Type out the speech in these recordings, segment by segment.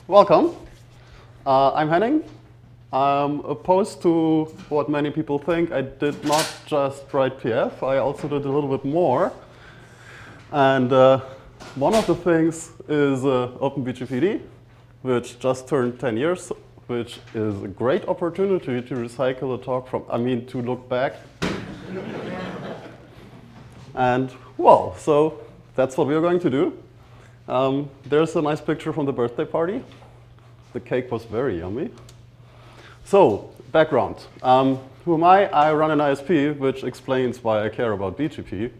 Welcome. I'm Henning. Opposed to what many people think, I did not just write PF, I also did a little bit more. And one of the things is OpenBGPD, which just turned 10 years, which is a great opportunity to recycle a talk to look back. And, well, so that's what we're going to do. There's a nice picture from the birthday party. The cake was very yummy. So, background. Who am I? I run an ISP, which explains why I care about BGP.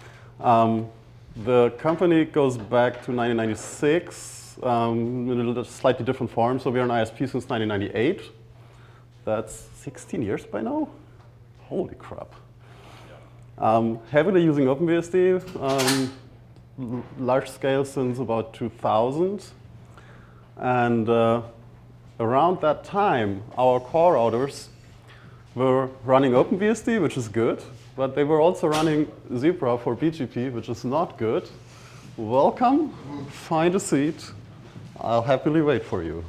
The company goes back to 1996 in a slightly different form. So we're an ISP since 1998. That's 16 years by now? Holy crap. Heavily using OpenBSD, large scale since about 2000. And around that time, our core routers were running OpenBSD, which is good, but they were also running Zebra for BGP, which is not good. Welcome, find a seat. I'll happily wait for you.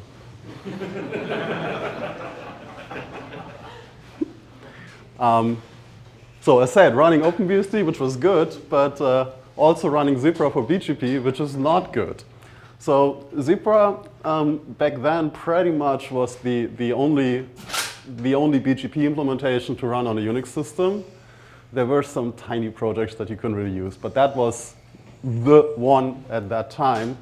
So as said, running OpenBSD, which was good, but also running Zebra for BGP, which is not good. So Zebra back then pretty much was the only BGP implementation to run on a Unix system. There were some tiny projects that you couldn't really use, but that was the one at that time.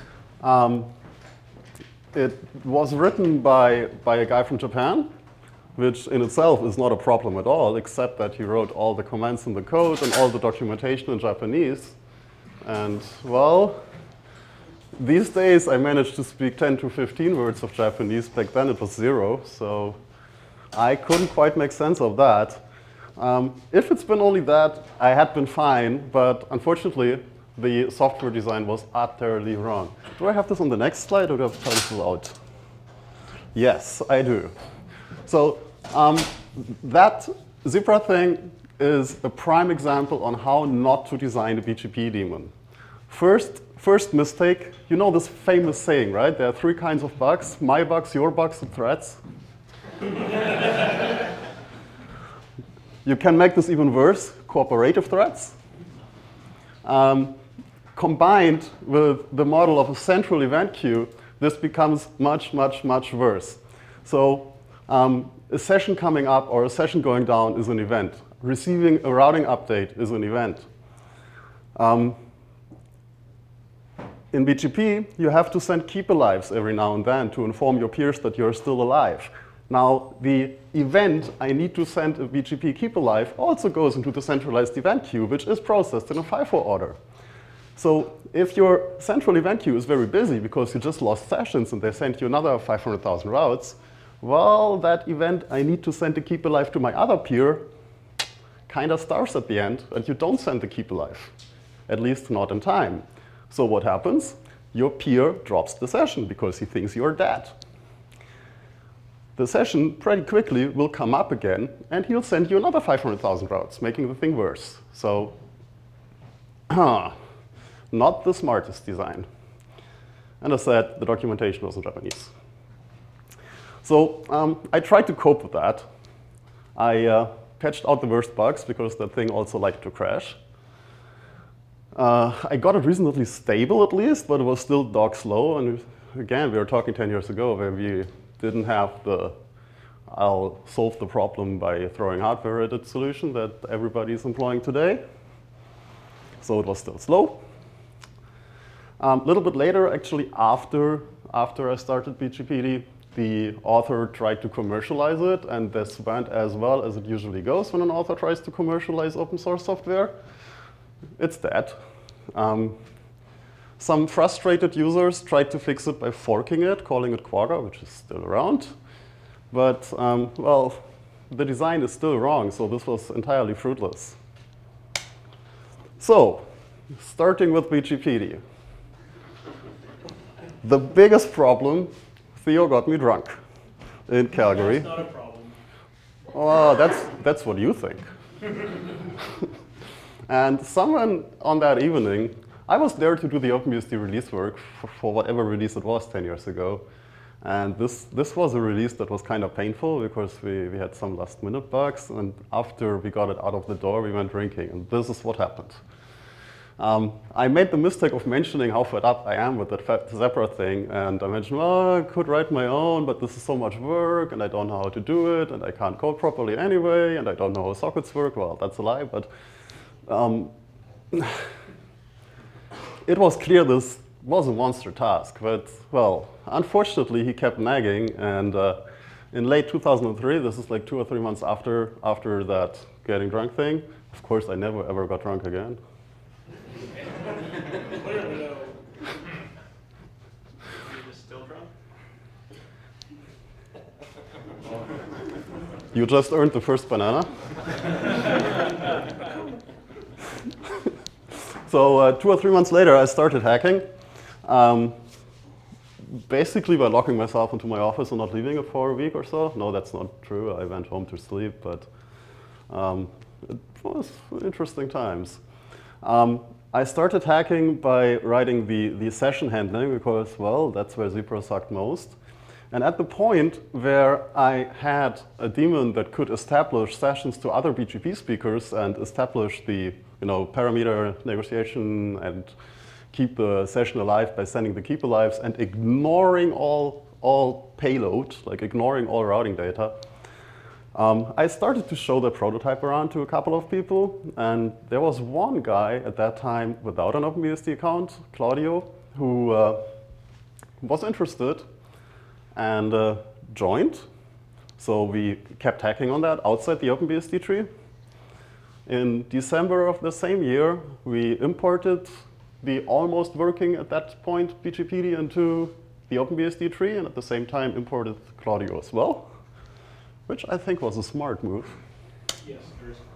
It was written by a guy from Japan, which in itself is not a problem at all, except that he wrote all the commands in the code and all the documentation in Japanese. And, well, these days I managed to speak 10 to 15 words of Japanese. Back then it was 0, so I couldn't quite make sense of that. If it's been only that, I had been fine, but unfortunately the software design was utterly wrong. Do I have this on the next slide, or do I have to try this out? Yes, I do. So that Zebra thing is a prime example on how not to design a BGP daemon. First mistake, you know this famous saying, right? There are 3 kinds of bugs: my bugs, your bugs, and threats. You can make this even worse: cooperative threats. Combined with the model of a central event queue, this becomes much, much, much worse. So a session coming up or a session going down is an event. Receiving a routing update is an event. In BGP, you have to send keep alives every now and then to inform your peers that you're still alive. Now, the event I need to send a BGP keep alive also goes into the centralized event queue, which is processed in a FIFO order. So if your central event queue is very busy because you just lost sessions and they sent you another 500,000 routes, well, that event I need to send a keep alive to my other peer kind of starves at the end, and you don't send the keep alive, at least not in time. So what happens? Your peer drops the session because he thinks you're dead. The session pretty quickly will come up again, and he'll send you another 500,000 routes, making the thing worse. So, not the smartest design. And as I said, the documentation was in Japanese. So I tried to cope with that. I patched out the worst bugs because that thing also liked to crash. I got it reasonably stable at least, but it was still dog slow. And again, we were talking 10 years ago where we didn't have the I'll solve the problem by throwing hardware at it solution that everybody is employing today. So it was still slow. A little bit later, actually after I started BGPD, the author tried to commercialize it, and this went as well as it usually goes when an author tries to commercialize open source software. It's dead. Some frustrated users tried to fix it by forking it, calling it Quagga, which is still around. But, well, the design is still wrong, so this was entirely fruitless. So, starting with BGPD. The biggest problem, Theo got me drunk in Calgary. That's not a problem. Oh, that's what you think. And someone on that evening I was there to do the OpenBSD release work for whatever release it was 10 years ago. And this was a release that was kind of painful because we had some last minute bugs, and after we got it out of the door, we went drinking, and this is what happened. I made the mistake of mentioning how fed up I am with that Zebra thing, and I mentioned, well, I could write my own, but this is so much work, and I don't know how to do it, and I can't code properly anyway, and I don't know how sockets work. Well, that's a lie, but it was clear this was a monster task, but, well, unfortunately, he kept nagging, and in late 2003, this is like 2 or 3 months after that getting drunk thing, of course, I never ever got drunk again. You're just still drunk? You just earned the first banana. So 2 or 3 months later, I started hacking. Basically by locking myself into my office and not leaving it for a week or so. No, that's not true. I went home to sleep, but it was interesting times. I started hacking by writing the session handling because, well, that's where Zebra sucked most. And at the point where I had a daemon that could establish sessions to other BGP speakers and establish the parameter negotiation and keep the session alive by sending the keep alives and ignoring all payload, like ignoring all routing data, I started to show the prototype around to a couple of people, and there was one guy at that time without an OpenBSD account, Claudio, who was interested and joined. So we kept hacking on that outside the OpenBSD tree. In December of the same year, we imported the almost working at that point BGPD into the OpenBSD tree, and at the same time imported Claudio as well, which I think was a smart move. Yes, very smart.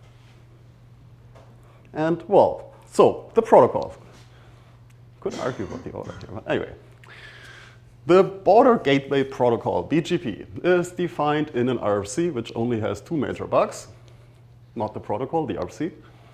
And well, so the protocol. Could argue about the order here, but anyway. The Border Gateway Protocol, BGP, is defined in an RFC which only has 2 major bugs. Not the protocol, the RFC.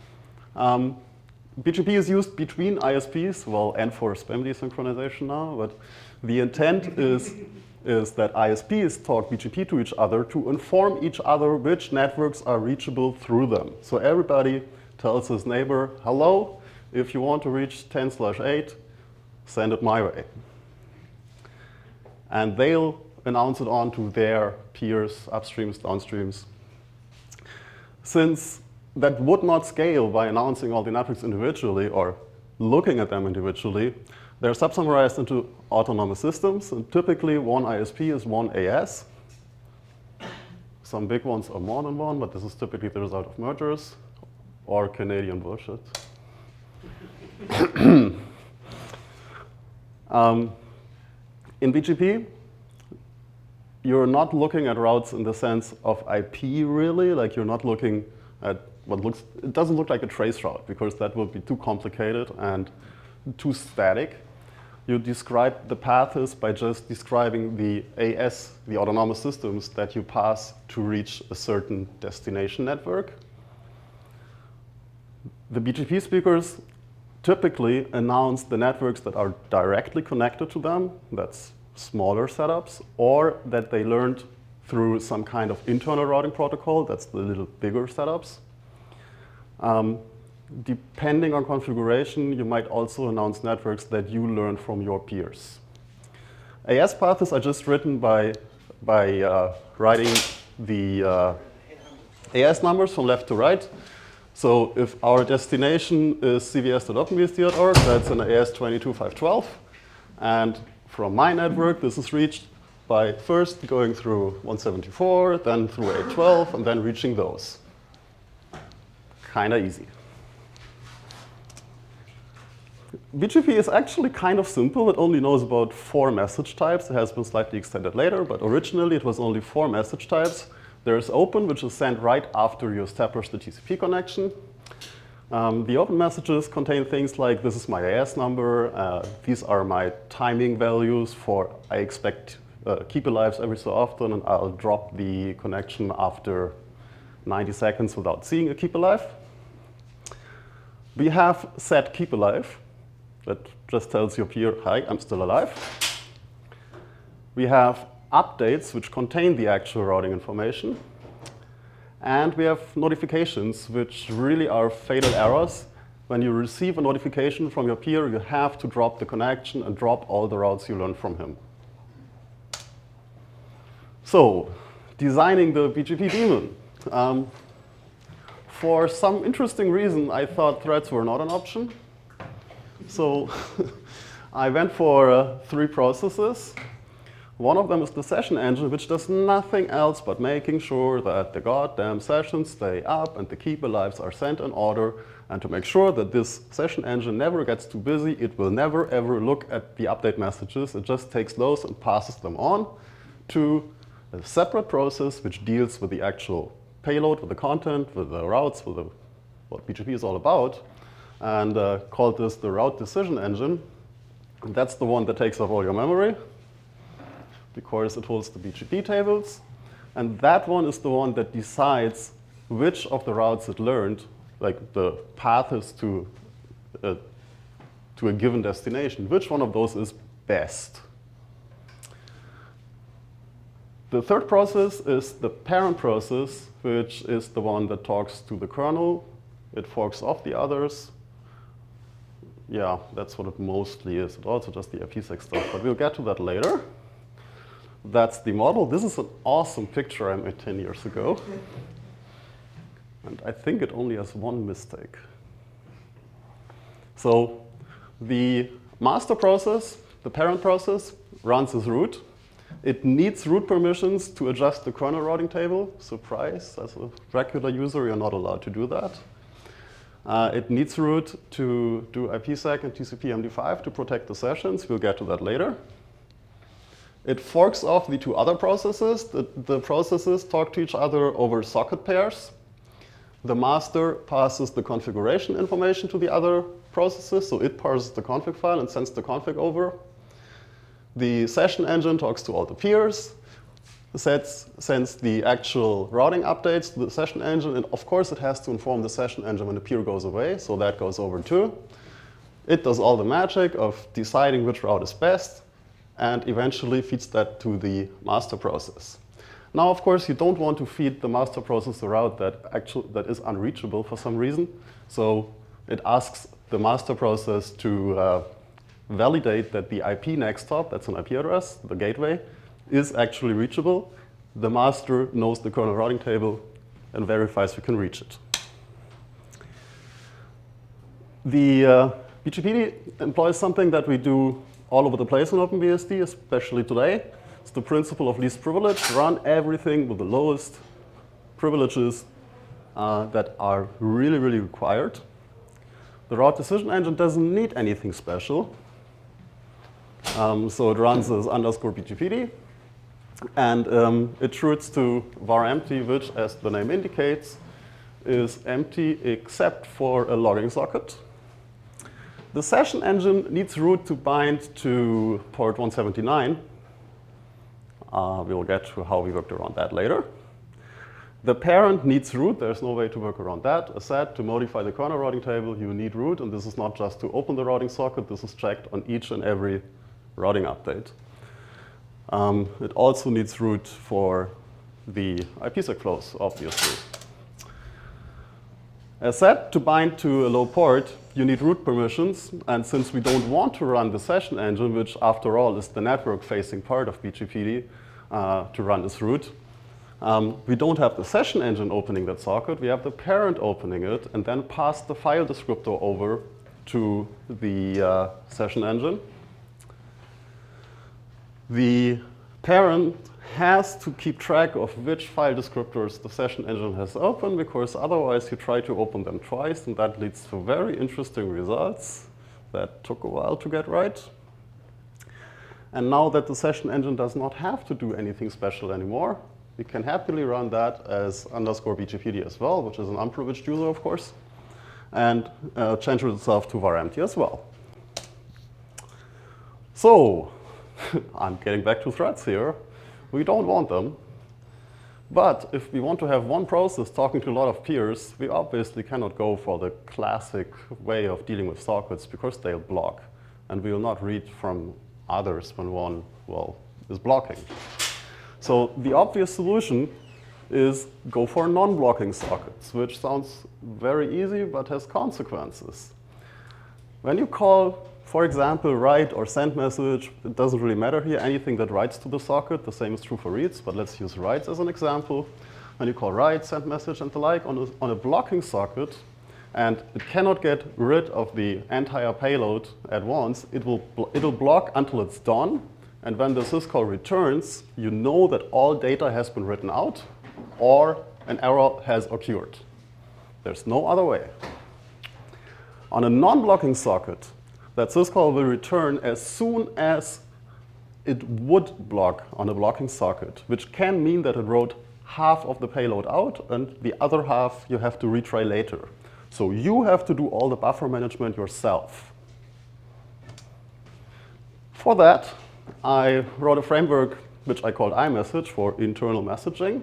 BGP is used between ISPs, well, and for spam desynchronization now, but the intent is that ISPs talk BGP to each other to inform each other which networks are reachable through them. So everybody tells his neighbor, hello, if you want to reach 10/8, send it my way. And they'll announce it on to their peers, upstreams, downstreams. Since that would not scale by announcing all the networks individually or looking at them individually, they're subsummarized into autonomous systems, and typically one ISP is one AS. Some big ones are more than one, but this is typically the result of mergers or Canadian bullshit. In BGP, you're not looking at routes in the sense of IP really, like you're not looking at it doesn't look like a trace route because that would be too complicated and too static. You describe the paths by just describing the AS, the autonomous systems that you pass to reach a certain destination network. The BGP speakers typically announce the networks that are directly connected to them, that's smaller setups, or that they learned through some kind of internal routing protocol, that's the little bigger setups. Depending on configuration, you might also announce networks that you learn from your peers. AS paths are just written by writing the AS numbers from left to right. So if our destination is cvs.openbsd.org, that's an AS 22512. And from my network, this is reached by first going through 174, then through 812, and then reaching those. Kind of easy. BGP is actually kind of simple. It only knows about 4 message types. It has been slightly extended later, but originally it was only 4 message types. There's open, which is sent right after you establish the TCP connection. The open messages contain things like, this is my AS number, these are my timing values for, I expect keep alives every so often, and I'll drop the connection after 90 seconds without seeing a keep alive. We have set keep alive. That just tells your peer, hi, I'm still alive. We have updates, which contain the actual routing information. And we have notifications, which really are fatal errors. When you receive a notification from your peer, you have to drop the connection and drop all the routes you learned from him. So, designing the BGP daemon. For some interesting reason, I thought threads were not an option. So I went for 3 processes. One of them is the session engine, which does nothing else but making sure that the goddamn sessions stay up and the keep alives are sent in order. And to make sure that this session engine never gets too busy, it will never ever look at the update messages. It just takes those and passes them on to a separate process which deals with the actual payload, with the content, with the routes, with what BGP is all about, and called this the route decision engine. And that's the one that takes up all your memory because it holds the BGP tables. And that one is the one that decides which of the routes it learned, like the path is to a given destination, which one of those is best. The third process is the parent process, which is the one that talks to the kernel. It forks off the others. Yeah, that's what it mostly is. It also does the IPsec stuff, but we'll get to that later. That's the model. This is an awesome picture I made 10 years ago. And I think it only has one mistake. So the master process, the parent process, runs as root. It needs root permissions to adjust the kernel routing table. Surprise, as a regular user, you're not allowed to do that. It needs root to do IPsec and TCP MD5 to protect the sessions. We'll get to that later. It forks off the 2 other processes. The processes talk to each other over socket pairs. The master passes the configuration information to the other processes, so it parses the config file and sends the config over. The session engine talks to all the peers, sends the actual routing updates to the session engine, and of course it has to inform the session engine when the peer goes away, so that goes over too. It does all the magic of deciding which route is best, and eventually feeds that to the master process. Now, of course, you don't want to feed the master process a route that is unreachable for some reason, so it asks the master process to validate that the IP next hop, that's an IP address, the gateway, is actually reachable. The master knows the kernel routing table and verifies we can reach it. The BGP employs something that we do all over the place in OpenBSD, especially today. It's the principle of least privilege. Run everything with the lowest privileges that are really, really required. The route decision engine doesn't need anything special. So it runs as _BGPD, and it roots to var empty, which, as the name indicates, is empty except for a logging socket. The session engine needs root to bind to port 179. We'll get to how we worked around that later. The parent needs root. There's no way to work around that. As said, to modify the kernel routing table, you need root, and this is not just to open the routing socket. This is checked on each and every routing update. It also needs root for the IPsec flows, obviously. As said, to bind to a low port, you need root permissions. And since we don't want to run the session engine, which after all is the network-facing part of BGPD, to run this root, we don't have the session engine opening that socket. We have the parent opening it and then pass the file descriptor over to the session engine. The parent has to keep track of which file descriptors the session engine has opened, because otherwise you try to open them twice, and that leads to very interesting results that took a while to get right. And now that the session engine does not have to do anything special anymore, we can happily run that as _BGPD as well, which is an unprivileged user, of course, and change itself to var empty as well. So, I'm getting back to threads here. We don't want them. But if we want to have one process talking to a lot of peers, we obviously cannot go for the classic way of dealing with sockets because they'll block. And we will not read from others when one, well, is blocking. So the obvious solution is go for non-blocking sockets, which sounds very easy but has consequences. When you call, for example, write or send message, it doesn't really matter here, anything that writes to the socket, the same is true for reads, but let's use writes as an example. When you call write, send message, and the like on a blocking socket, and it cannot get rid of the entire payload at once, it'll block until it's done, and when the syscall returns, you know that all data has been written out, or an error has occurred. There's no other way. On a non-blocking socket, that syscall will return as soon as it would block on a blocking socket, which can mean that it wrote half of the payload out, and the other half you have to retry later. So you have to do all the buffer management yourself. For that, I wrote a framework which I called iMessage for internal messaging.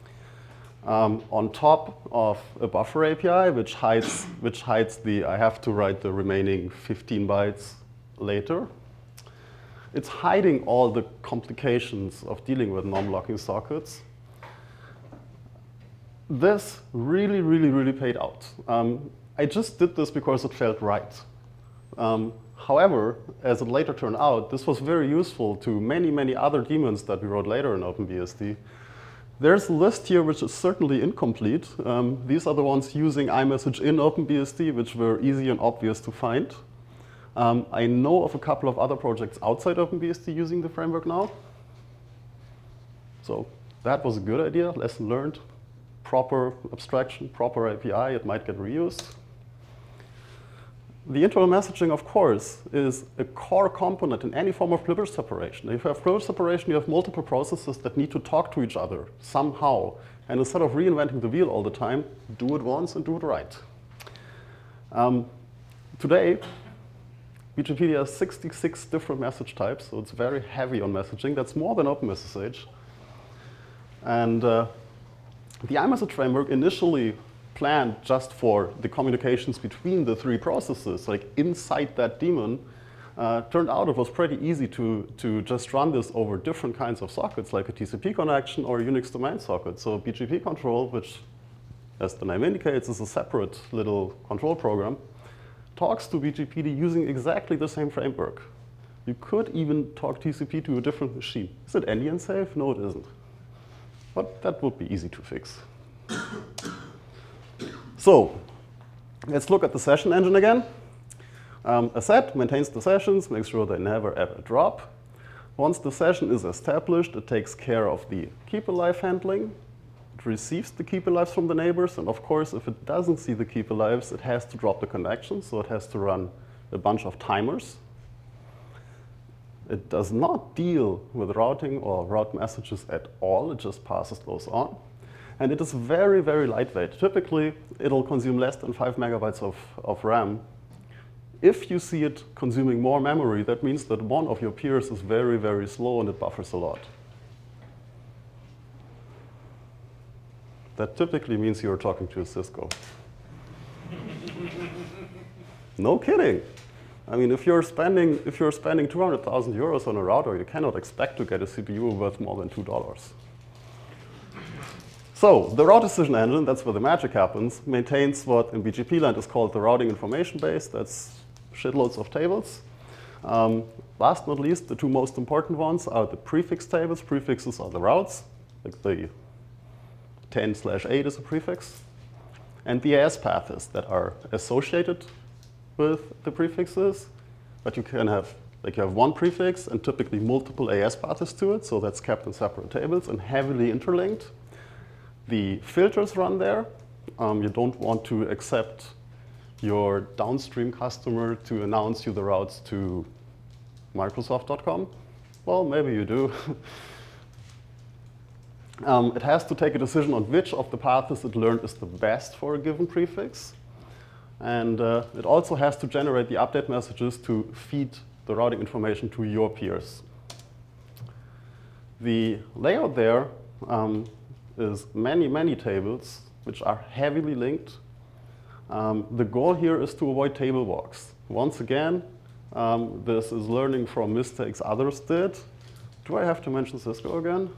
On top of a buffer API, which hides the, I have to write the remaining 15 bytes later. It's hiding all the complications of dealing with non-blocking sockets. This really, really, really paid out. I just did this because it felt right. However, as it later turned out, this was very useful to many, many other daemons that we wrote later in OpenBSD. There's a list here which is certainly incomplete. These are the ones using iMessage in OpenBSD, which were easy and obvious to find. I know of a couple of other projects outside OpenBSD using the framework now. So that was a good idea, lesson learned. Proper abstraction, proper API, it might get reused. The internal messaging, of course, is a core component in any form of privilege separation. If you have privilege separation, you have multiple processes that need to talk to each other somehow. And instead of reinventing the wheel all the time, do it once and do it right. Today, BGP has 66 different message types, so it's very heavy on messaging. That's more than OpenSSH. And the iMessage framework initially planned just for the communications between the three processes, like inside that daemon, turned out it was pretty easy to just run this over different kinds of sockets, like a TCP connection or a Unix domain socket. So BGP control, which, as the name indicates, is a separate little control program, talks to BGPD using exactly the same framework. You could even talk TCP to a different machine. Is it endian safe? No, it isn't. But that would be easy to fix. So let's look at the session engine again. A set maintains the sessions, makes sure they never ever drop. Once the session is established, it takes care of the keep alive handling. It receives the keep alives from the neighbors, and of course, if it doesn't see the keep alives, it has to drop the connection, so it has to run a bunch of timers. It does not deal with routing or route messages at all, it just passes those on. And it is very, very lightweight. Typically, it'll consume less than 5 megabytes of RAM. If you see it consuming more memory, that means that one of your peers is very, very slow and it buffers a lot. That typically means you're talking to a Cisco. No kidding. I mean, if you're spending 200,000 euros on a router, you cannot expect to get a CPU worth more than $2. So the route decision engine, that's where the magic happens, maintains what in BGP land is called the routing information base. That's shitloads of tables. Last but not least, the two most important ones are the prefix tables. Prefixes are the routes, like the 10/8 is a prefix. And the AS paths that are associated with the prefixes. But you can have, like you have one prefix and typically multiple AS paths to it, so that's kept in separate tables and heavily interlinked. The filters run there. You don't want to accept your downstream customer to announce you the routes to Microsoft.com. Well, maybe you do. It has to take a decision on which of the paths it learned is the best for a given prefix. And it also has to generate the update messages to feed the routing information to your peers. The layout there is many, many tables which are heavily linked. The goal here is to avoid table walks. Once again, this is learning from mistakes others did. Do I have to mention Cisco again?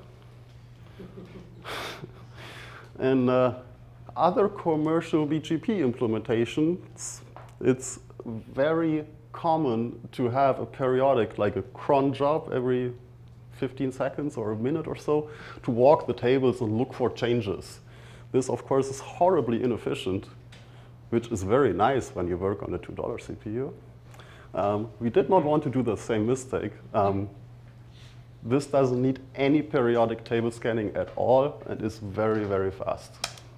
In other commercial BGP implementations, it's very common to have a periodic, like a cron job every 15 seconds or a minute or so, to walk the tables and look for changes. This, of course, is horribly inefficient, which is very nice when you work on a $2 CPU. We did not want to do the same mistake. This doesn't need any periodic table scanning at all and is very, very fast.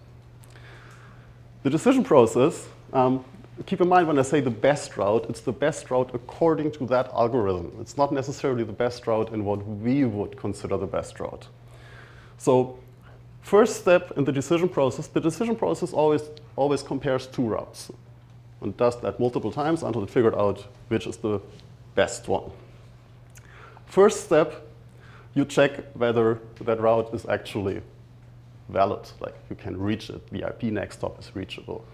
The decision process, keep in mind when I say the best route, it's the best route according to that algorithm. It's not necessarily the best route in what we would consider the best route. So first step in the decision process always compares two routes and does that multiple times until it figured out which is the best one. First step, you check whether that route is actually valid, like you can reach it, the IP next stop is reachable.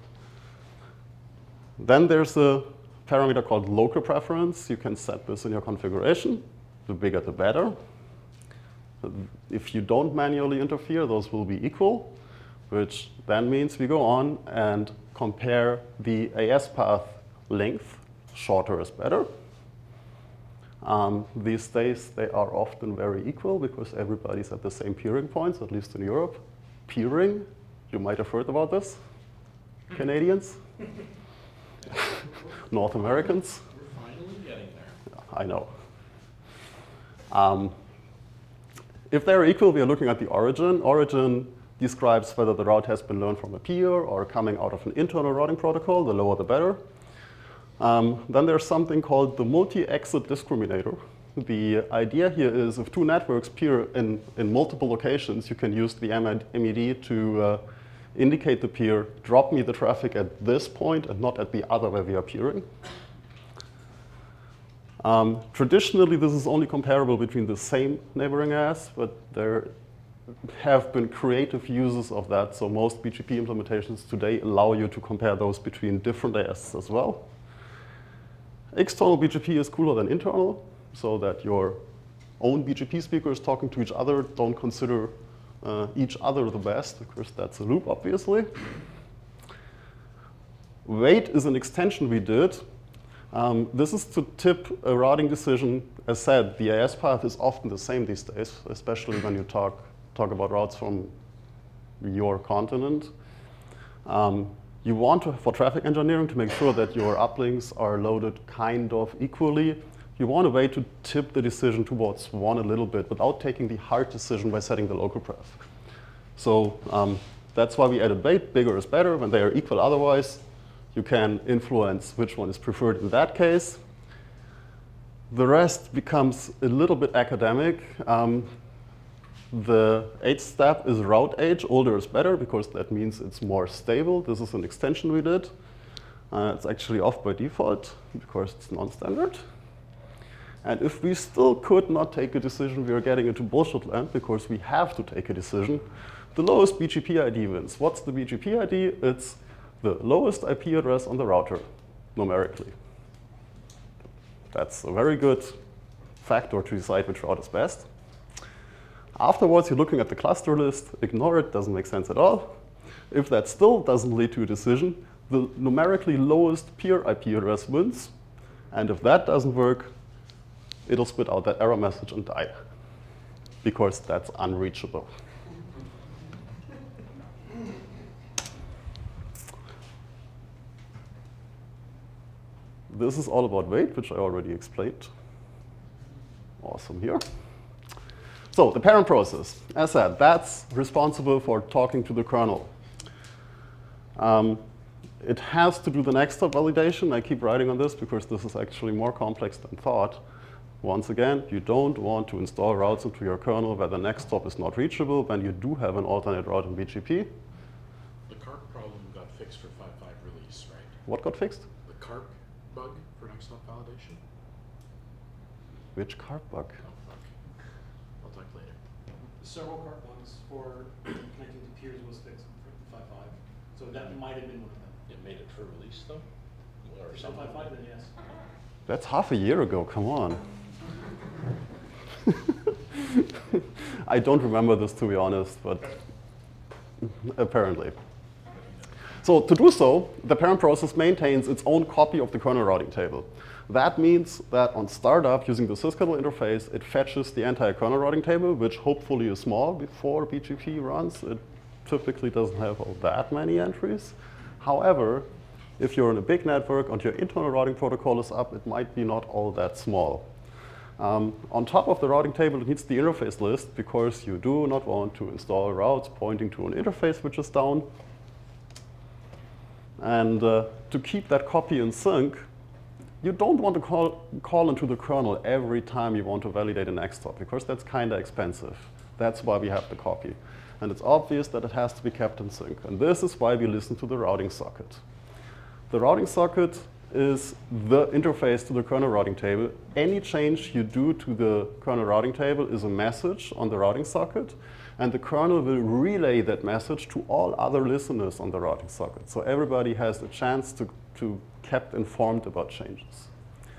Then there's a parameter called local preference. You can set this in your configuration. The bigger, the better. If you don't manually interfere, those will be equal, which then means we go on and compare the AS path length. Shorter is better. These days, they are often very equal because everybody's at the same peering points, at least in Europe. Peering, you might have heard about this, Canadians, North Americans. We're finally getting there. I know. If they're equal, we are looking at the origin. Origin describes whether the route has been learned from a peer or coming out of an internal routing protocol. The lower, the better. Then there's something called the multi-exit discriminator. The idea here is if two networks peer in multiple locations, you can use the MED to indicate the peer, drop me the traffic at this point and not at the other where we are peering. Traditionally, this is only comparable between the same neighboring AS, but there have been creative uses of that. So most BGP implementations today allow you to compare those between different AS as well. External BGP is cooler than internal, so that your own BGP speakers talking to each other don't consider each other the best, because that's a loop, obviously. Wait is an extension we did. This is to tip a routing decision. As said, the AS path is often the same these days, especially when you talk about routes from your continent. You want to, for traffic engineering, to make sure that your uplinks are loaded kind of equally. You want a way to tip the decision towards one a little bit without taking the hard decision by setting the local pref. So that's why we added wait. Bigger is better when they are equal. Otherwise, you can influence which one is preferred in that case. The rest becomes a little bit academic. The 8th step is route age. Older is better because that means it's more stable. This is an extension we did. It's actually off by default because it's non-standard. And if we still could not take a decision, we are getting into bullshit land because we have to take a decision. The lowest BGP ID wins. What's the BGP ID? It's the lowest IP address on the router, numerically. That's a very good factor to decide which route is best. Afterwards, you're looking at the cluster list. Ignore it, doesn't make sense at all. If that still doesn't lead to a decision, the numerically lowest peer IP address wins. And if that doesn't work, it'll spit out that error message and die, because that's unreachable. This is all about wait, which I already explained. Awesome here. So the parent process, as said, that's responsible for talking to the kernel. It has to do the next step validation. I keep writing on this because this is actually more complex than thought. Once again, you don't want to install routes into your kernel where the next stop is not reachable when you do have an alternate route in BGP. The CARP problem got fixed for 5.5 release, right? What got fixed? The CARP bug for next stop validation? Which CARP bug? Oh, fuck. I'll talk later. several cart ones for connecting to peers was fixed for 5.5. So that might have been one of them. It made it true release though? Or For something? 5.5, then yes. That's half a year ago, come on. I don't remember this, to be honest, but apparently. So to do so, the parent process maintains its own copy of the kernel routing table. That means that on startup, using the sysctl interface, it fetches the entire kernel routing table, which hopefully is small before BGP runs. It typically doesn't have all that many entries. However, if you're in a big network and your internal routing protocol is up, it might be not all that small. On top of the routing table, it needs the interface list because you do not want to install routes pointing to an interface which is down. And to keep that copy in sync, you don't want to call into the kernel every time you want to validate an XTOP because that's kind of expensive. That's why we have the copy. And it's obvious that it has to be kept in sync. And this is why we listen to the routing socket. The routing socket is the interface to the kernel routing table. Any change you do to the kernel routing table is a message on the routing socket, and the kernel will relay that message to all other listeners on the routing socket. So everybody has a chance to kept informed about changes.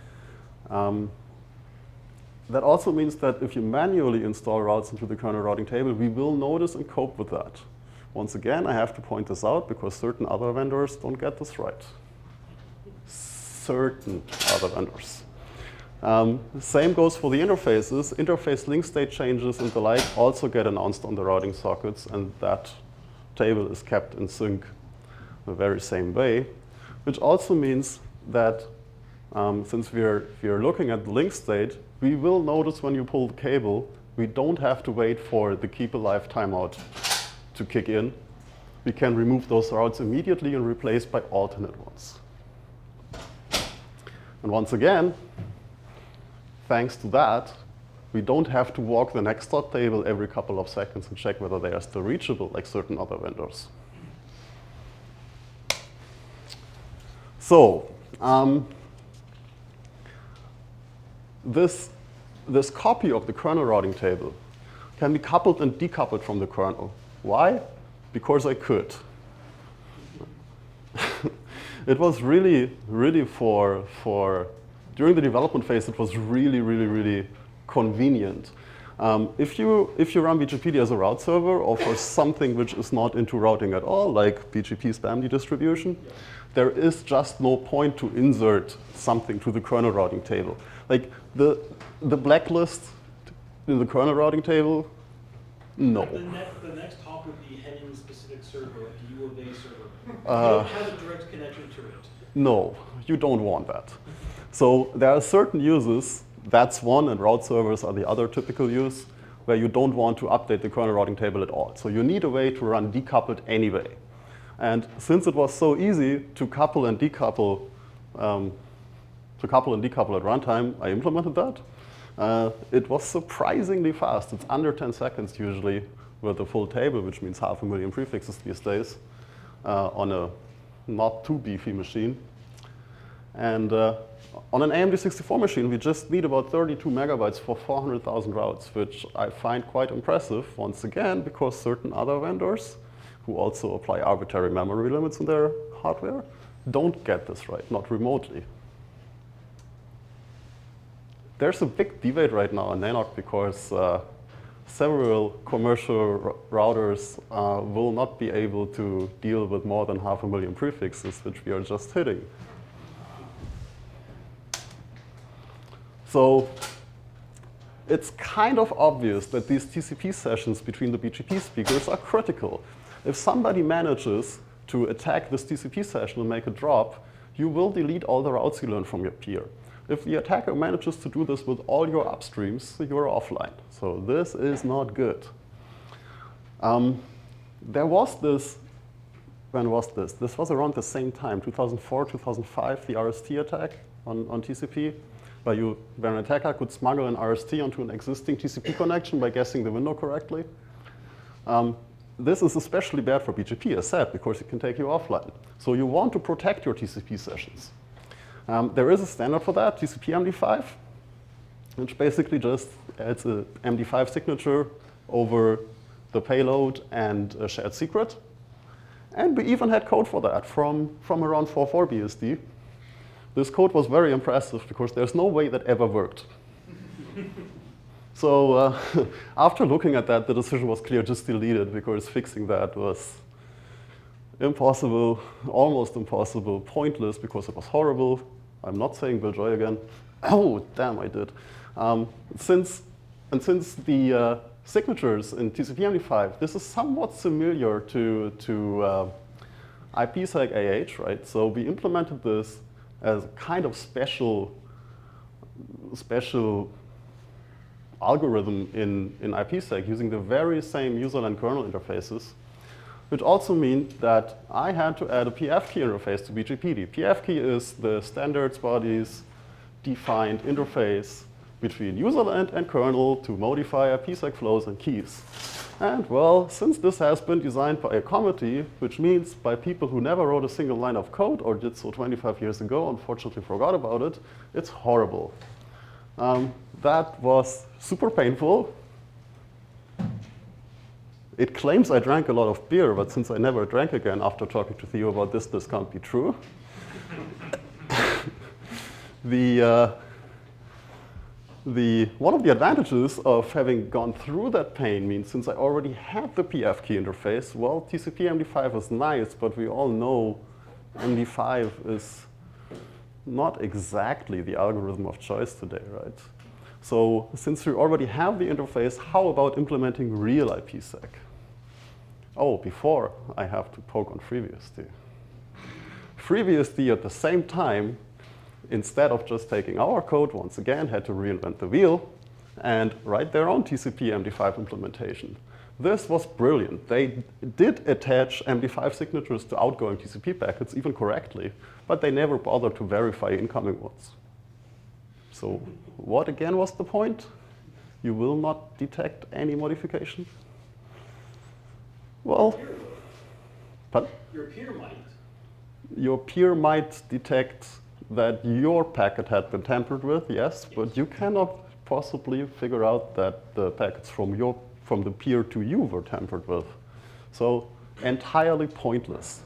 That also means that if you manually install routes into the kernel routing table, we will notice and cope with that. Once again, I have to point this out because certain other vendors don't get this right. Certain other vendors. The same goes for the interfaces. Interface link state changes and the like also get announced on the routing sockets, and that table is kept in sync the very same way, which also means that since we're looking at the link state, we will notice when you pull the cable, we don't have to wait for the keep alive timeout to kick in. We can remove those routes immediately and replace by alternate ones. And once again, thanks to that, we don't have to walk the next dot table every couple of seconds and check whether they are still reachable like certain other vendors. So, this copy of the kernel routing table can be coupled and decoupled from the kernel. Why? Because I could. It was really during the development phase, it was really convenient. If you run BGPD as a route server or for something which is not into routing at all, like BGP SPAMD distribution, there is just no point to insert something to the kernel routing table. Like the blacklist in the kernel routing table, no. The next hop would be heading specific server, a U of A server. You don't have a direct connection to it. No, you don't want that. So there are certain uses, that's one, and route servers are the other typical use, where you don't want to update the kernel routing table at all. So you need a way to run decoupled anyway. And since it was so easy to couple and decouple, at runtime, I implemented that. It was surprisingly fast. It's under 10 seconds usually with a full table, which means 500,000 prefixes these days on a not too beefy machine. And on an AMD64 machine, we just need about 32 megabytes for 400,000 routes, which I find quite impressive, once again, because certain other vendors who also apply arbitrary memory limits in their hardware don't get this right, not remotely. There's a big debate right now in NANOC because several commercial routers will not be able to deal with more than 500,000 prefixes, which we are just hitting. So it's kind of obvious that these TCP sessions between the BGP speakers are critical. If somebody manages to attack this TCP session and make a drop, you will delete all the routes you learned from your peer. If the attacker manages to do this with all your upstreams, you're offline. So this is not good. There was this, when was this? This was around the same time, 2004, 2005, the RST attack on TCP, where an attacker could smuggle an RST onto an existing TCP connection by guessing the window correctly. This is especially bad for BGP, as said, because it can take you offline. So you want to protect your TCP sessions. There is a standard for that, TCP MD5, which basically just adds a MD5 signature over the payload and a shared secret. And we even had code for that from around 4.4 BSD. This code was very impressive because there's no way that ever worked. So after looking at that, the decision was clear, just delete it, because fixing that was impossible, almost impossible, pointless because it was horrible. I'm not saying Bill Joy again. Oh, damn, I did. Since the signatures in TCP/MD5, this is somewhat similar to IPsec AH, right? So we implemented this as a kind of special algorithm in IPsec using the very same user and kernel interfaces, which also means that I had to add a PF key interface to BGPD. PF key is the standards body's defined interface between userland and kernel to modify IPsec flows and keys. And well, since this has been designed by a committee, which means by people who never wrote a single line of code or did so 25 years ago, unfortunately forgot about it, it's horrible. That was super painful. It claims I drank a lot of beer, but since I never drank again after talking to Theo about this can't be true. One of the advantages of having gone through that pain means since I already had the PF key interface, well, TCP/MD5 is nice, but we all know MD5 is not exactly the algorithm of choice today, right? So since we already have the interface, how about implementing real IPsec? Oh, before I have to poke on FreeBSD. FreeBSD at the same time, instead of just taking our code, once again, had to reinvent the wheel and write their own TCP/MD5 implementation. This was brilliant. They did attach MD5 signatures to outgoing TCP packets, even correctly, but they never bothered to verify incoming ones. So what again was the point? You will not detect any modification? Well, pardon? Your peer might. Your peer might detect that your packet had been tampered with, yes, but you cannot possibly figure out that the packets from the peer to you were tampered with. So entirely pointless.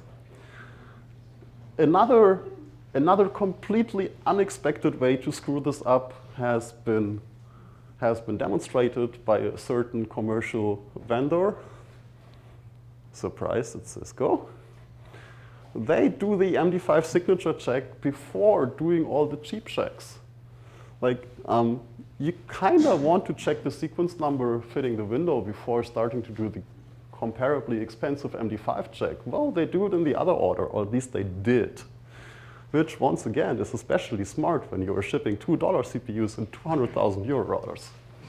Another completely unexpected way to screw this up has been demonstrated by a certain commercial vendor. Surprise, it's Cisco. They do the MD5 signature check before doing all the cheap checks. Like, you kind of want to check the sequence number fitting the window before starting to do the comparably expensive MD5 check. Well, they do it in the other order, or at least they did. Which, once again, is especially smart when you are shipping $2 CPUs and 200,000 euro routers.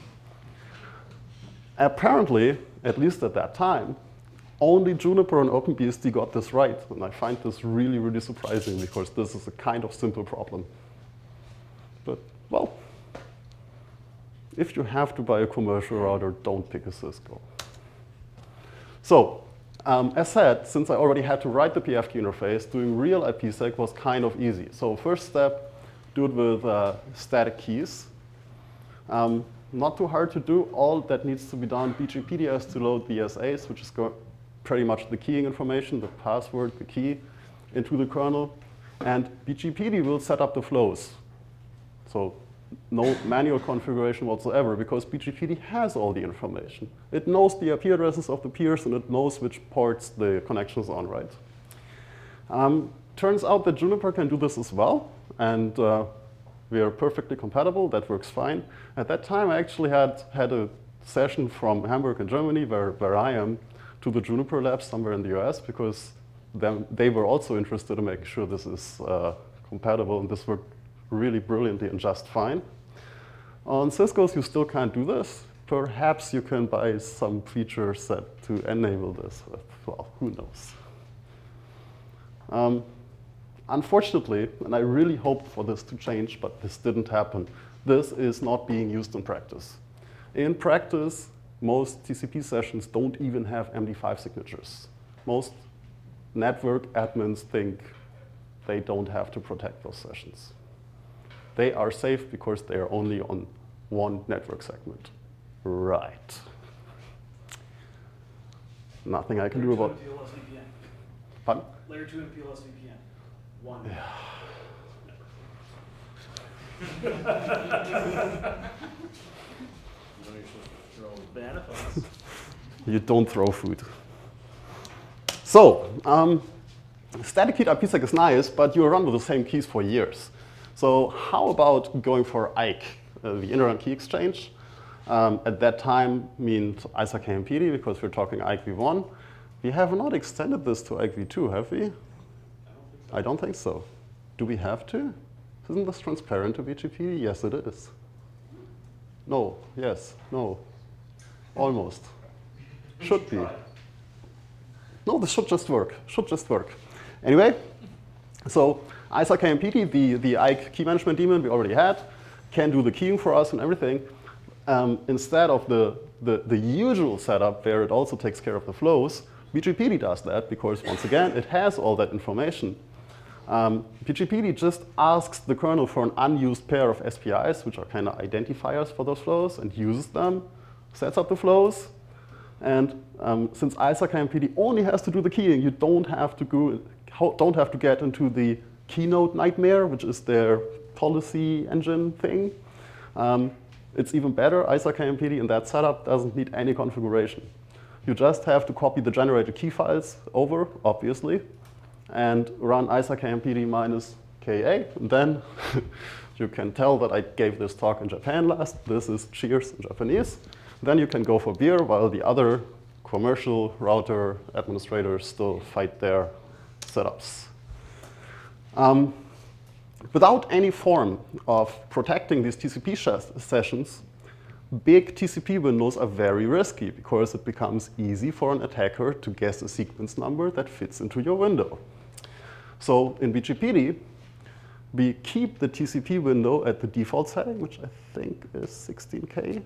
Apparently, at least at that time, only Juniper and OpenBSD got this right. And I find this really, really surprising because this is a kind of simple problem. But, well, if you have to buy a commercial router, don't pick a Cisco. So, as said, since I already had to write the PF key interface, doing real IPsec was kind of easy. So first step, do it with static keys. Not too hard to do. All that needs to be done, BGPD has to load the SAs, which is pretty much the keying information, the password, the key, into the kernel. And BGPD will set up the flows. So no manual configuration whatsoever, because BGPD has all the information. It knows the IP addresses of the peers, and it knows which ports the connection is on, right? Turns out that Juniper can do this as well, and we are perfectly compatible. That works fine. At that time, I actually had a session from Hamburg in Germany, where I am, to the Juniper lab somewhere in the US, because they were also interested in making sure this is compatible, and this worked really brilliantly and just fine. On Cisco's, you still can't do this. Perhaps you can buy some feature set to enable this. Well, who knows? Unfortunately, and I really hoped for this to change, but this didn't happen, this is not being used in practice. In practice, most TCP sessions don't even have MD5 signatures. Most network admins think they don't have to protect those sessions. They are safe because they are only on one network segment. Right. nothing I can do about. Layer 2 and PLS VPN. Pardon? Layer 2 and PLS VPN. One. You know you're supposed to throw Benefits. You don't throw food. So, static keyed IPsec is nice, but you run with the same keys for years. So how about going for IKE, the Internet Key Exchange? At that time meant ISA KMPD because we're talking IKE v1. We have not extended this to IKE v2, have we? I don't think so. Do we have to? Isn't this transparent to BGP? Yes, it is. No, yes, no, almost. Should be. No, this should just work. Should just work. Anyway, so ISA KMPD, the IKE key management daemon we already had, can do the keying for us and everything. Instead of the usual setup where it also takes care of the flows, BGPD does that because, once again, it has all that information. BGPD just asks the kernel for an unused pair of SPIs, which are kind of identifiers for those flows, and uses them, sets up the flows. And since ISA KMPD only has to do the keying, you don't have to get into the Keynote nightmare, which is their policy engine thing. It's even better. ISA KMPD in that setup doesn't need any configuration. You just have to copy the generated key files over, obviously, and run ISA KMPD minus KA. And then you can tell that I gave this talk in Japan last. This is cheers in Japanese. Then you can go for beer while the other commercial router administrators still fight their setups. Without any form of protecting these TCP sessions, big TCP windows are very risky because it becomes easy for an attacker to guess a sequence number that fits into your window. So in BGPD, we keep the TCP window at the default setting, which I think is 16K.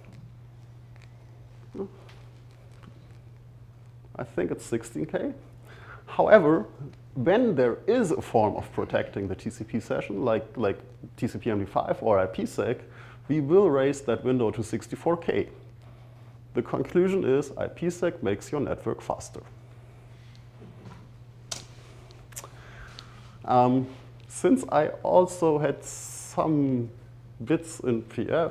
I think it's 16K. However, when there is a form of protecting the TCP session, like TCP MD5 or IPsec, we will raise that window to 64K. The conclusion is IPsec makes your network faster. Since I also had some bits in PF,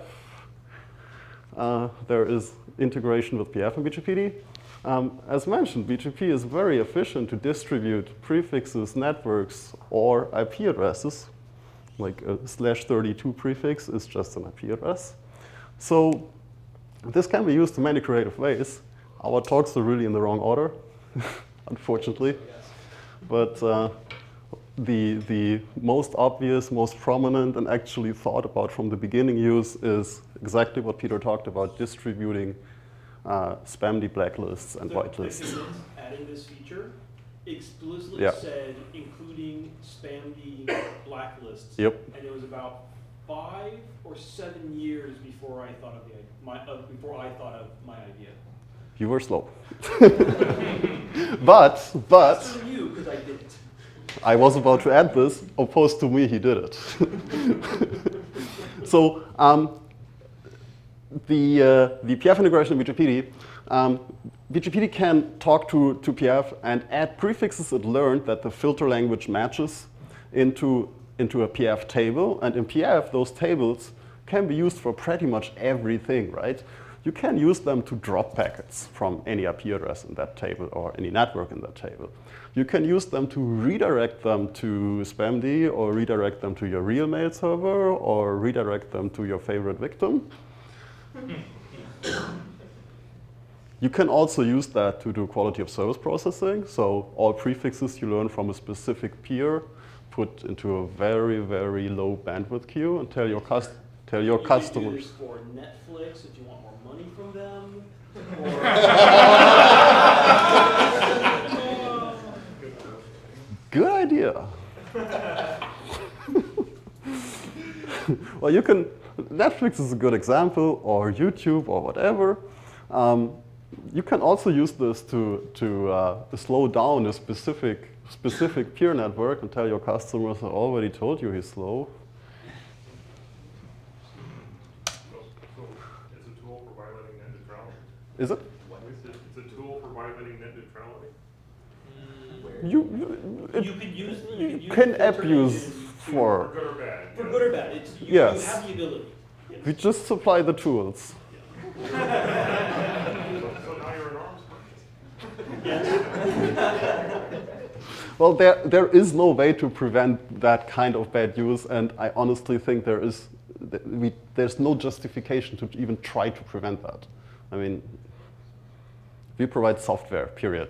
there is integration with PF and BGPD. As mentioned, BGP is very efficient to distribute prefixes, networks, or IP addresses. Like a /32 prefix is just an IP address. So this can be used in many creative ways. Our talks are really in the wrong order, unfortunately. But the most obvious, most prominent, and actually thought about from the beginning use is exactly what Peter talked about, distributing spamd blacklists and whitelists. Adding this feature explicitly said including spamd blacklists. Yep. And it was about 5 or 7 years before I thought of my idea. You were slow. but Faster than you, because I didn't. I was about to add this. Opposed to me, he did it. So the PF integration in BGPD, BGPD can talk to PF and add prefixes it learned that the filter language matches into a PF table. And in PF, those tables can be used for pretty much everything, right? You can use them to drop packets from any IP address in that table or any network in that table. You can use them to redirect them to spamd or redirect them to your real mail server or redirect them to your favorite victim. You can also use that to do quality of service processing. So all prefixes you learn from a specific peer put into a very, very low bandwidth queue and tell your customers. You can do this for Netflix if you want more money from them. Good idea. Well, you can. Netflix is a good example, or YouTube, or whatever. You can also use this to slow down a specific peer network and tell your customers, I already told you he's slow. So it's a tool for violating ended route? Is it? It's a tool for violating net neutrality. You could use you can filter abuse engines For for. good or bad. for good or bad. It's, you Yes. have the ability. Yes. We just supply the tools. So now you're an arms merchant. Well, there is no way to prevent that kind of bad use, and I honestly think there's no justification to even try to prevent that. I mean, we provide software, period.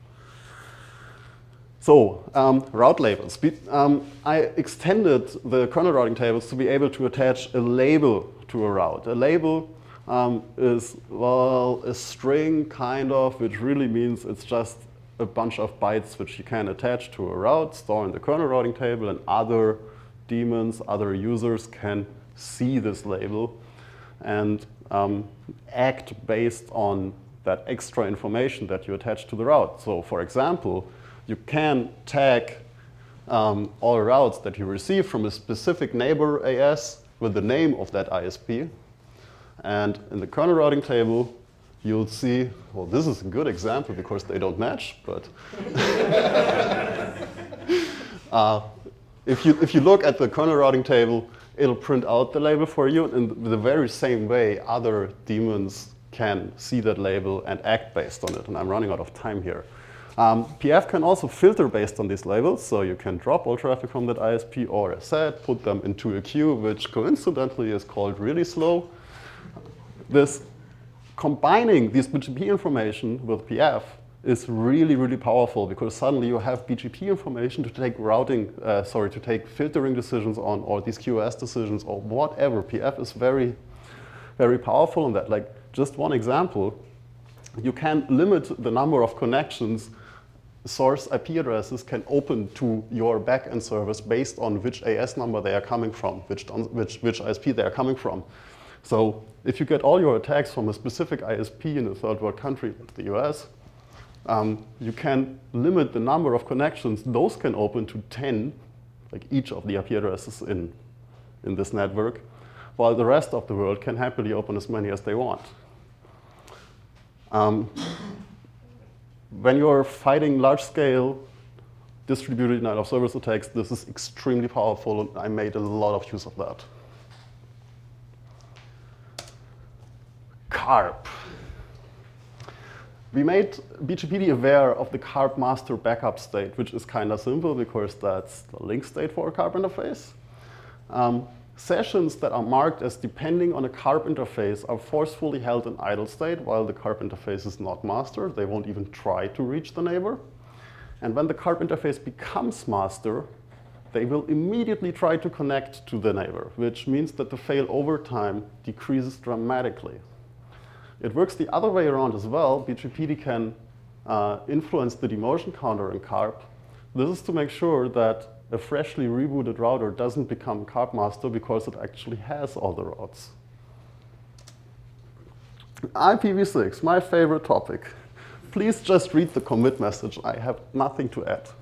So, route labels. I extended the kernel routing tables to be able to attach a label to a route. A label is, well, a string, kind of, which really means it's just a bunch of bytes which you can attach to a route, store in the kernel routing table, and other daemons, other users can see this label and act based on that extra information that you attach to the route. So, for example, you can tag all routes that you receive from a specific neighbor AS with the name of that ISP. And in the kernel routing table, you'll see, well, this is a good example because they don't match, but if you look at the kernel routing table, it'll print out the label for you. In the very same way, other daemons can see that label and act based on it. And I'm running out of time here. PF can also filter based on these labels, so you can drop all traffic from that ISP, or as said, put them into a queue, which coincidentally is called really slow. This combining this BGP information with PF is really, really powerful because suddenly you have BGP information to take to take filtering decisions on, or these QoS decisions, or whatever. PF is very, very powerful in that. Like, just one example, you can limit the number of connections source IP addresses can open to your backend service based on which AS number they are coming from, which ISP they are coming from. So if you get all your attacks from a specific ISP in a third world country like the US, you can limit the number of connections those can open to 10, like each of the IP addresses in this network, while the rest of the world can happily open as many as they want. When you're fighting large-scale distributed denial-of-service attacks, this is extremely powerful, and I made a lot of use of that. CARP. We made BGPD aware of the CARP master backup state, which is kind of simple because that's the link state for a CARP interface. Sessions that are marked as depending on a CARP interface are forcefully held in idle state while the CARP interface is not master. They won't even try to reach the neighbor. And when the CARP interface becomes master, they will immediately try to connect to the neighbor, which means that the failover time decreases dramatically. It works the other way around as well. BGPD can influence the demotion counter in CARP. This is to make sure that a freshly rebooted router doesn't become CARP master because it actually has all the routes. IPv6, my favorite topic. Please just read the commit message. I have nothing to add.